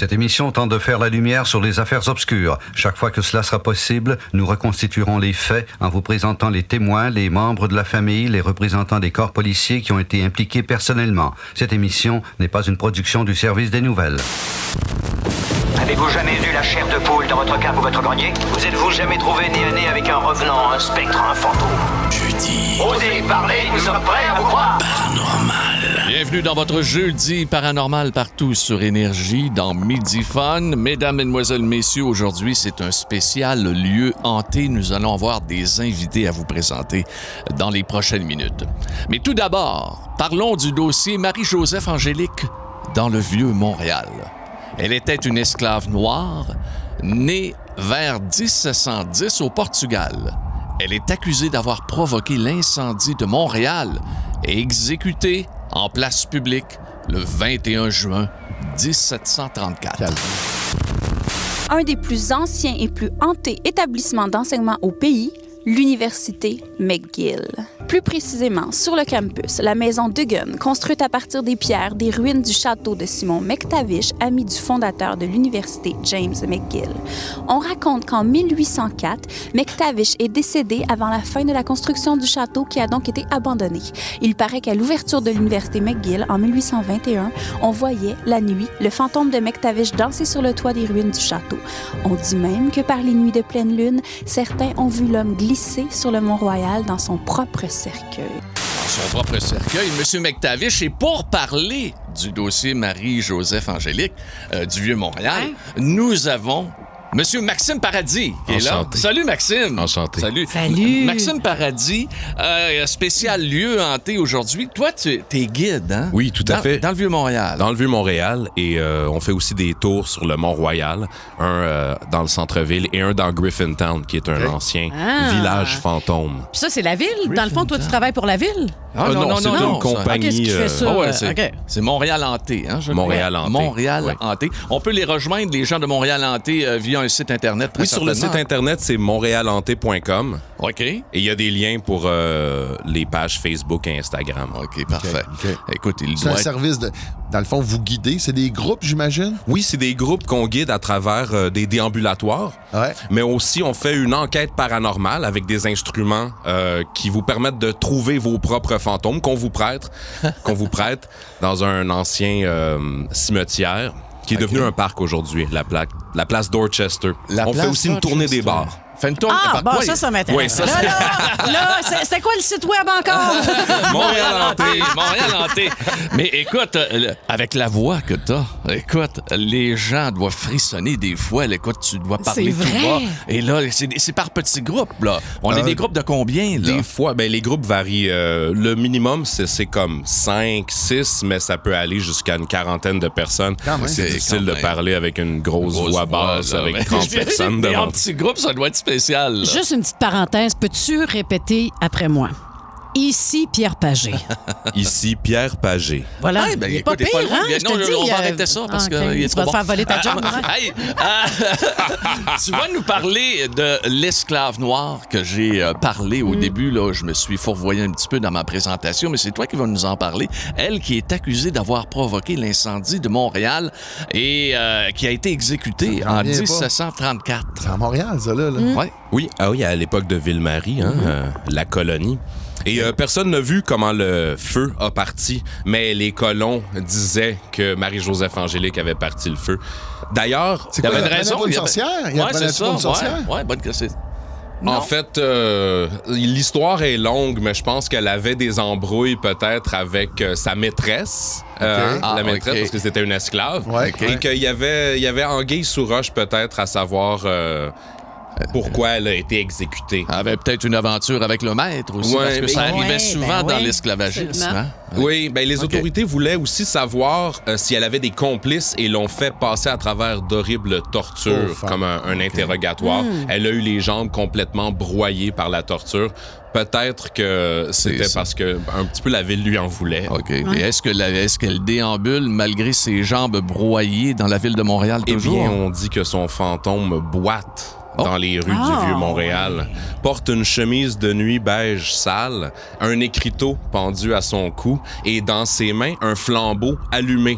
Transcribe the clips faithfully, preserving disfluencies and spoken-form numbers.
Cette émission tente de faire la lumière sur les affaires obscures. Chaque fois que cela sera possible, nous reconstituerons les faits en vous présentant les témoins, les membres de la famille, les représentants des corps policiers qui ont été impliqués personnellement. Cette émission n'est pas une production du service des nouvelles. Avez-vous jamais eu la chair de poule dans votre cape ou votre grenier? Vous êtes-vous jamais trouvé nez à nez avec un revenant, un spectre, un fantôme? Jeudi. Osez parler, nous sommes prêts à vous croire. Paranormal. Bienvenue dans votre Jeudi paranormal partout sur Énergie, dans Midi Fun. Mesdames, Mesdemoiselles, Messieurs, aujourd'hui, c'est un spécial lieu hanté. Nous allons avoir des invités à vous présenter dans les prochaines minutes. Mais tout d'abord, parlons du dossier Marie-Joseph Angélique dans le Vieux-Montréal. Elle était une esclave noire, née vers dix-sept cent dix au Portugal. Elle est accusée d'avoir provoqué l'incendie de Montréal et exécutée en place publique le vingt et un juin dix-sept cent trente-quatre. Un des plus anciens et plus hantés établissements d'enseignement au pays, l'Université McGill. Plus précisément, sur le campus, la maison Duggan, construite à partir des pierres des ruines du château de Simon McTavish, ami du fondateur de l'université James McGill. On raconte qu'en mille huit cent quatre, McTavish est décédé avant la fin de la construction du château qui a donc été abandonné. Il paraît qu'à l'ouverture de l'université McGill en mille huit cent vingt et un, on voyait, la nuit, le fantôme de McTavish danser sur le toit des ruines du château. On dit même que par les nuits de pleine lune, certains ont vu l'homme glisser sur le Mont-Royal dans son propre cercueil. Dans son propre cercueil, M. McTavish. Et pour parler du dossier Marie-Joseph Angélique euh, du Vieux-Montréal, hein? Nous avons Monsieur Maxime Paradis qui est là. Salut Maxime. Enchanté. Salut. Salut. Maxime Paradis, euh, spécial lieu hanté aujourd'hui. Toi, tu es guide, hein? Oui, tout à dans, fait. Dans le Vieux-Montréal. Dans le Vieux-Montréal. Et euh, on fait aussi des tours sur le Mont-Royal, un euh, dans le centre-ville et un dans Griffintown, qui est un okay. ancien ah. village fantôme. Puis ça, c'est la ville? Dans le fond, toi, tu travailles pour la ville? Ah, euh, non, non, non, c'est non, une non, compagnie. Okay, ce qui fait ça, euh... oh, ouais, c'est, okay. c'est Montréal hanté, hein? Je Montréal hanté. Montréal oui. hanté. On peut les rejoindre, les gens de Montréal hanté, euh, via un site Internet. Oui, sur le site Internet, c'est montréal hanté point com. OK. Et il y a des liens pour euh, les pages Facebook et Instagram. OK, parfait. Okay. Okay. Écoute, il c'est doit un être... service de... Dans le fond, vous guidez. C'est des groupes, j'imagine? Oui, c'est des groupes qu'on guide à travers euh, des déambulatoires. Ouais. Mais aussi, on fait une enquête paranormale avec des instruments euh, qui vous permettent de trouver vos propres fantômes qu'on vous prête, qu'on vous prête dans un ancien euh, cimetière qui est okay. devenu un parc aujourd'hui, la, pla- la place Dorchester. La on place fait aussi Dorchester. Une tournée des bars. Fait une tournée ah, bon, oui. ça, ça m'intéresse. Oui, ça, là, là, là, c'est, c'est quoi le site web encore? Montréal hanté, Montréal hanté. Mais écoute, euh, avec la voix que t'as, écoute, les gens doivent frissonner des fois. Là, écoute, tu dois parler c'est tout vrai. bas. Et là, c'est, c'est par petits groupes, là. On euh, est des groupes de combien, là? Des fois, ben, les groupes varient. Euh, le minimum, c'est, c'est comme cinq, six, mais ça peut aller jusqu'à une quarantaine de personnes. Quand même. C'est, c'est difficile de parler avec une grosse, grosse voix basse, avec mais... trente personnes devant. Mais en petits groupes, ça doit être spécial. Là. Juste une petite parenthèse, peux-tu répéter après moi? Ici, Pierre Pagé. Ici, Pierre Pagé. Voilà. Hey, ben, il est écoute, pas pire, pas hein? Je non, te dis, on va euh... arrêter ça parce ah, okay. que il est tu trop vas bon. te faire voler ta job. Ah, hey, ah, tu vas nous parler de l'esclave noire que j'ai euh, parlé au mm. début. Là, je me suis fourvoyé un petit peu dans ma présentation, mais c'est toi qui vas nous en parler. Elle qui est accusée d'avoir provoqué l'incendie de Montréal et euh, qui a été exécutée en dix-sept cent trente-quatre. C'est à Montréal, ça, là. là. Mm. Ouais. Oui, ah oui, à l'époque de Ville-Marie, hein, mm-hmm. euh, la colonie. Et euh, personne n'a vu comment le feu a parti, mais les colons disaient que Marie-Joseph Angélique avait parti le feu. D'ailleurs, c'est quoi, il y avait une raison. Il y avait... Il y a ouais, c'est ça. Une sorcière? Ouais, ouais, bonne question. Non. En fait, euh, l'histoire est longue, mais je pense qu'elle avait des embrouilles peut-être avec euh, sa maîtresse, okay. euh, ah, la maîtresse, okay. parce que c'était une esclave, ouais, okay. ouais. et qu'il y avait, il y avait anguille sous roche peut-être à savoir... Euh, pourquoi elle a été exécutée. Elle avait peut-être une aventure avec le maître aussi, ouais, parce que ça arrivait ouais, souvent ben dans ouais, l'esclavagisme. Hein? Oui, ben les okay. autorités voulaient aussi savoir euh, si elle avait des complices et l'ont fait passer à travers d'horribles tortures, oh, comme un, un okay. interrogatoire. Mm. Elle a eu les jambes complètement broyées par la torture. Peut-être que c'était c'est parce que un petit peu la ville lui en voulait. OK. Ouais. Et est-ce que la, est-ce qu'elle déambule malgré ses jambes broyées dans la ville de Montréal toujours? Eh bien, on dit que son fantôme boite Oh. dans les rues oh. du Vieux-Montréal, porte une chemise de nuit beige sale, un écriteau pendu à son cou et dans ses mains, un flambeau allumé.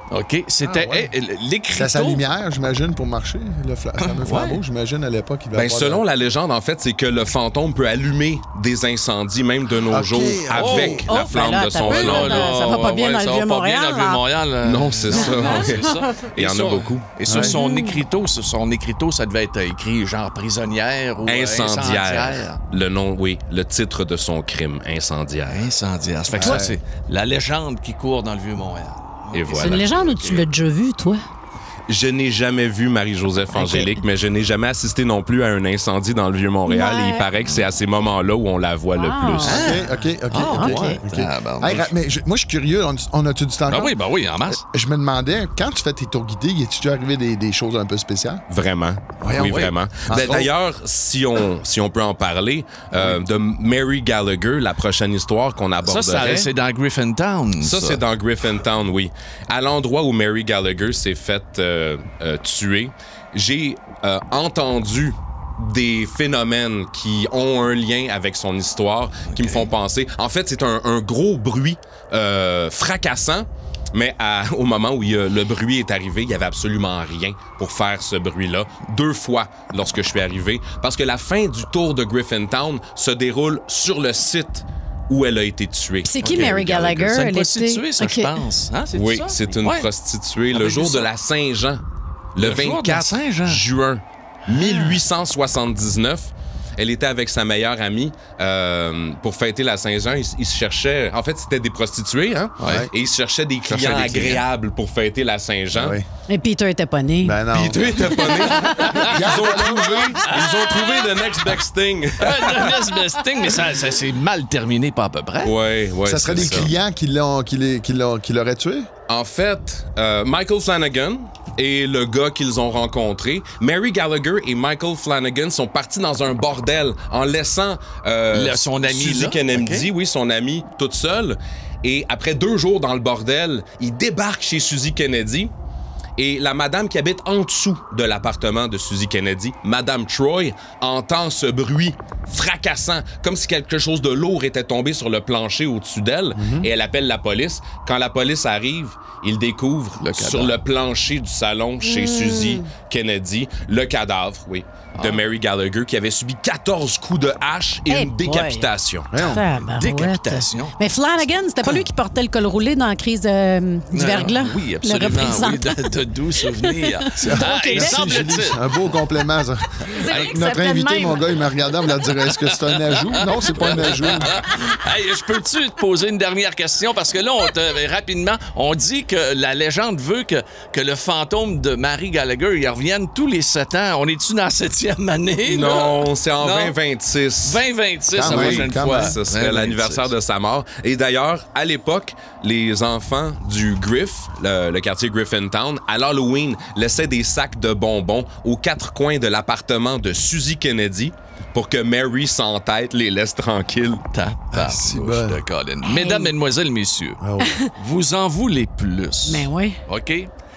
OK, c'était Ah, ouais. hey, l'écriteau. C'est sa lumière, j'imagine, pour marcher, le fla- fameux flambeau. J'imagine, à l'époque, il devait Ben, avoir selon de- la légende, en fait, c'est que le fantôme peut allumer des incendies, même de nos Ok. jours, avec Oh, la ben flamme là, de son t'as peu, flambeau. là. Ça va pas bien dans le ça va pas Vieux-Montréal, bien dans le là. Vieux-Montréal. euh. Non, c'est ça. Non, c'est ça. Il y en a sur- beaucoup. Et sur son écriteau, sur son écriteau, ça devait être écrit genre prisonnière ou euh, Incendiaire. incendiaire. Le nom, oui, le titre de son crime, incendiaire. Incendiaire. Ça fait que Ouais. ça, c'est la légende qui court dans le Vieux-Montréal. Et C'est voilà. une légende ou tu l'as déjà vu, toi? Je n'ai jamais vu Marie-Joseph Angélique, mais je n'ai jamais assisté non plus à un incendie dans le Vieux-Montréal. Ouais. Et il paraît que c'est à ces moments-là où on la voit le Ah. plus. OK, OK, OK. Ah, OK, ouais. OK. Tabarnouche. Hey, ra- mais je- moi, je suis curieux. On, on a-tu du temps Ben encore? oui, ben oui, en masse. Je me demandais, quand tu fais tes tours guidés, y a-tu déjà arrivé des, des choses un peu spéciales? Vraiment. Voyons, oui, oui. vraiment. Entre Ben, D'ailleurs, si on, si on peut en parler, euh, de Mary Gallagher, la prochaine histoire qu'on Ça, aborderait. ça, c'est dans Griffintown. Ça, c'est dans Griffintown, oui. À l'endroit où Mary Gallagher s'est faite euh, euh, tuer, j'ai euh, entendu des phénomènes qui ont un lien avec son histoire, qui me font penser. En fait, c'est un, un gros bruit euh, fracassant. Mais à- au moment où il y a- le bruit est arrivé, il n'y avait absolument rien pour faire ce bruit-là. Deux fois lorsque je suis arrivé. Parce que la fin du tour de Griffintown se déroule sur le site où elle a été tuée. C'est qui Ok, Mary Gallagher? C'est une Elle prostituée, était- ça, OK. je pense. Hein, c'est Oui, ça? c'est une Ouais. prostituée. Ah, Le ben, jour j'ai de ça. la Saint-Jean, le Le jour de la vingt-quatre Saint-Jean. juin mille huit cent soixante-dix-neuf. Elle était avec sa meilleure amie euh, pour fêter la Saint-Jean. Ils, ils se cherchaient... En fait, c'était des prostituées, hein? Ouais. Et ils se cherchaient des cherchaient clients des clients. agréables pour fêter la Saint-Jean. Ah oui. Et Peter était pas né. Ben non. Puis toi, t'es pas né. Ils ont trouvé, ils ont trouvé the next best thing. Ouais, the next best thing, mais ça, ça s'est mal terminé, pas à peu près. Ouais, ouais. Ça serait des c'est ça. clients qui l'ont, qui les- qui l'ont- qui l'auraient tué? En fait, euh, Michael Flanagan et le gars qu'ils ont rencontré, Mary Gallagher et Michael Flanagan sont partis dans un bordel en laissant euh, Le- son ami, Suzy là? Kennedy, Ok. oui, son amie, toute seule. Et après deux jours dans le bordel, ils débarquent chez Suzy Kennedy. Et la madame qui habite en dessous de l'appartement de Suzy Kennedy, Madame Troy, entend ce bruit fracassant, comme si quelque chose de lourd était tombé sur le plancher au-dessus d'elle. Et elle appelle la police. Quand la police arrive, ils découvrent Le cadavre. sur le plancher du salon chez Suzy Kennedy le cadavre, oui, de Mary Gallagher qui avait subi quatorze coups de hache et Hey une boy. décapitation. Voyons. Tabarouette. Décapitation. Mais Flanagan, c'était pas lui qui portait le col roulé dans la crise euh, du verglas? Oui, Le absolument. représentant. Oui, de, de doux souvenirs. Ah, et Merci, semble-t-il- Julie. Un beau complément, ça. C'est vrai que ça Notre fait de invité, même. mon gars, il me regardait, il me dire est-ce que c'est un ajout? Non, c'est pas un ajout. Hey, je peux-tu te poser une dernière question? Parce que là, on te- rapidement, on dit que la légende veut que, que le fantôme de Mary Gallagher, il revienne tous les sept ans. On est-tu dans la septième année? là? Non, c'est en Non. vingt vingt-six. vingt vingt-six Quand la même, prochaine quand fois. même. Ce serait vingt l'anniversaire de sa mort. Et d'ailleurs, à l'époque, les enfants du Griff, le, le quartier Griffintown, à l'Halloween, laissaient des sacs de bonbons aux quatre coins de l'appartement de Suzy Kennedy pour que Mary s'entête les laisse tranquilles. Tabarnouche si bon. de Colin. Mesdames, Mesdemoiselles, Messieurs, Oh. vous en voulez plus. Mais oui. OK?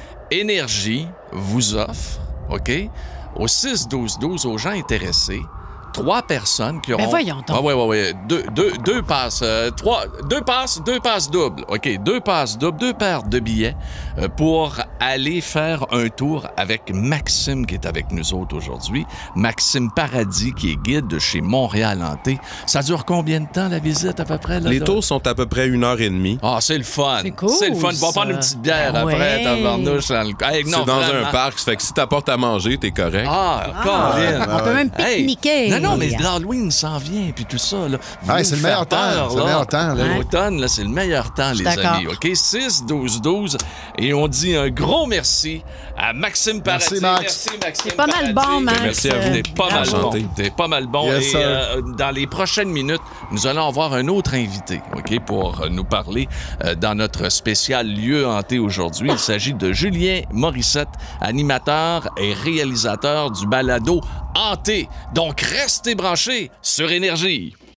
Énergie vous offre, OK? Au six douze douze, aux gens intéressés, trois personnes qui auront... Ben voyons donc. Ah ouais, ouais, ouais. Deux, deux, deux passes, euh, trois... Deux passes, deux passes doubles. OK, deux passes doubles, deux paires de billets euh, pour aller faire un tour avec Maxime qui est avec nous autres aujourd'hui. Maxime Paradis, qui est guide de chez Montréal Hanté. Ça dure combien de temps, la visite, à peu près? Là, Les là? tours sont à peu près une heure et demie. Ah, c'est le fun. C'est cool, C'est le fun. On va ça. prendre une petite bière Ben après, ouais. tabarnouche, dans le... Hey, non, C'est dans vraiment. un parc, ça fait que si t'apportes à manger, t'es correct. Ah, Colin. On peut même Hey, pique-niquer. Non, non, mais l'Halloween s'en vient, puis tout ça. Là. Vous Ouais, nous c'est le faites meilleur temps, peur, c'est le là. meilleur temps, là. L'automne, là, c'est le meilleur temps, les d'accord. amis. OK? six douze douze. Et on dit un gros merci à Maxime Paradis. Merci, Max. Merci, Maxime C'est pas mal Paradis. bon, Max. Merci à vous. T'es pas mal Bravo. bon. T'es pas mal bon. Yes, Et sir. euh, dans les prochaines minutes, nous allons avoir un autre invité, OK, pour euh, nous parler euh, dans notre spécial lieu hanté aujourd'hui. Il s'agit de Julien Morissette, animateur et réalisateur du balado Hanté. Donc, restez branchés sur Énergie.